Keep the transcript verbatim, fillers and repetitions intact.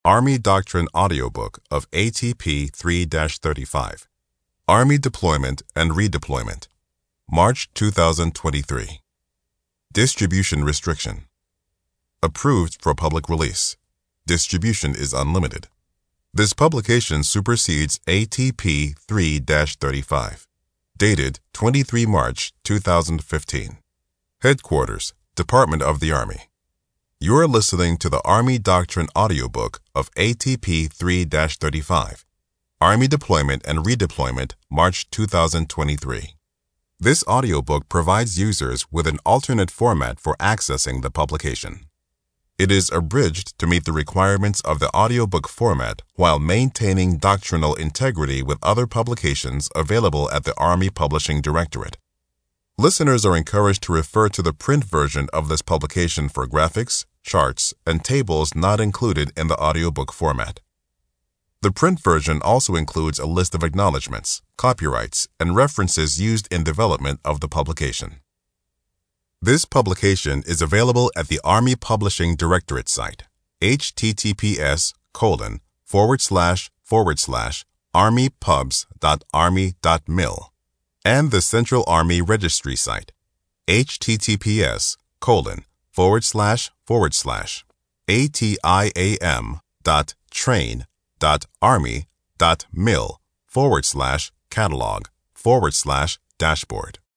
Army Doctrine Audiobook of A T P three thirty-five, Army Deployment and Redeployment, March two thousand twenty-three. Distribution Restriction. Approved for public release. Distribution is unlimited. This publication supersedes A T P three thirty-five. Dated twenty-third of March two thousand fifteen. Headquarters, Department of the Army. You are listening to the Army Doctrine Audiobook of A T P three thirty-five, Army Deployment and Redeployment, March two thousand twenty-three. This audiobook provides users with an alternate format for accessing the publication. It is abridged to meet the requirements of the audiobook format while maintaining doctrinal integrity with other publications available at the Army Publishing Directorate. Listeners are encouraged to refer to the print version of this publication for graphics, charts, and tables not included in the audiobook format. The print version also includes a list of acknowledgments, copyrights, and references used in development of the publication. This publication is available at the Army Publishing Directorate site, https colon forward slash forward slash armypubs.army.mil, and the Central Army Registry site, https colon forward slash forward slash atiam dot train dot army dot mil forward slash catalog forward slash dashboard.